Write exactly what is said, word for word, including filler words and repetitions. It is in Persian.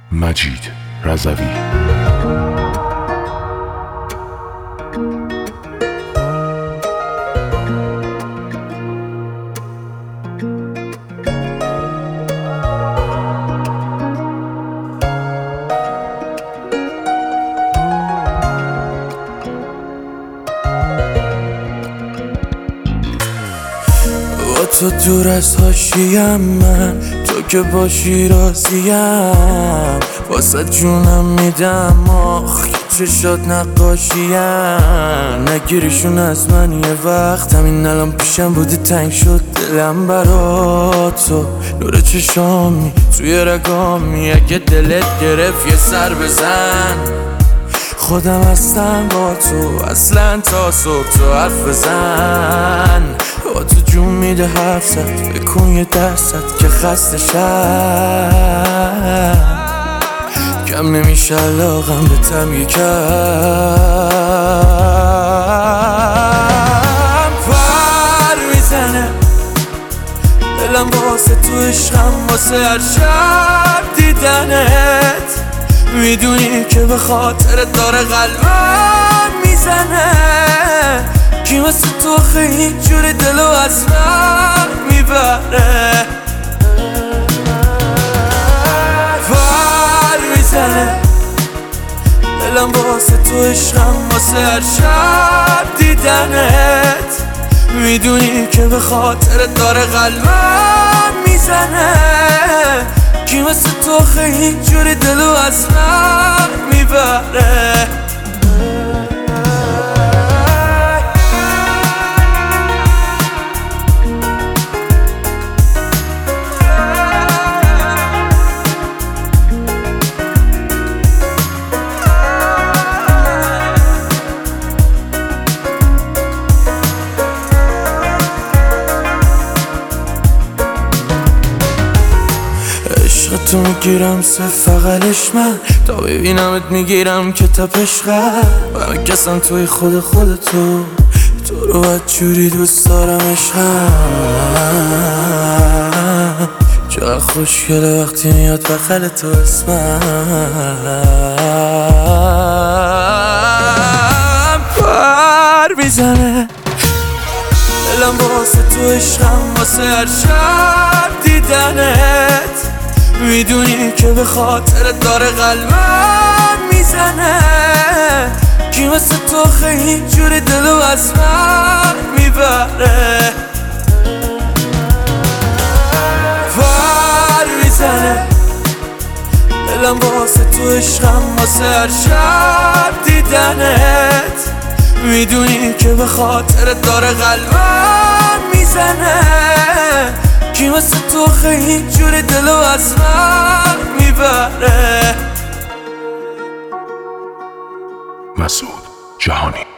مجید رضوی. با تو دور از حاشیم، من تو که باشی راضیم، واسه جونم میدم آخ چشات نقاشیم. نگیریشون از من یه وقت، همین الان پیشم بودی تنگ شد دلم برا تو. نور چشامی توی رگامی، اگه دلت گرفت یه سر بزن. خودم هستم با تو اصلا تا صبح تو حرف بزن. با تو جون میده حرف زد، بکن یه درصد که خسته شم. کم نمیشه علاقم به تم یکم. پر میزنه دلم واسه تو عشقم، واسه هر شب دیدنت. میدونی که به خاطر داره قلبم میزنه. کی مثل تو خیلی جوری دلو از من میبره. پر میزنه دلم واسه تو عشقم، واسه هر شب دیدنت. میدونی که به خاطر داره قلبم میزنه. کی مثل تو خیلی جوری دلو از من میبره. تو میگیرم سه فقلش من، تا ببینمت میگیرم که تپش قلب. و میکسم توی خود خودتو، تو رو بدجوری دوست دارم عشقم. چقدر خوشگله وقتی میاد بغل تو اسمم. پر میزنه دلم واسه تو عشقم، واسه هر شب دیدنت. میدونی که به خاطر داره قلبم میزنه. کی مثل تو خیلی جوری دلو از من میبره. پر میزنه دلم واسه تو عشقم، واسه هر شب دیدنت. میدونی که به خاطر داره قلبم میزنه. کی مثل تو خیلی جوری دلو از من میبره. مسعود جهانی.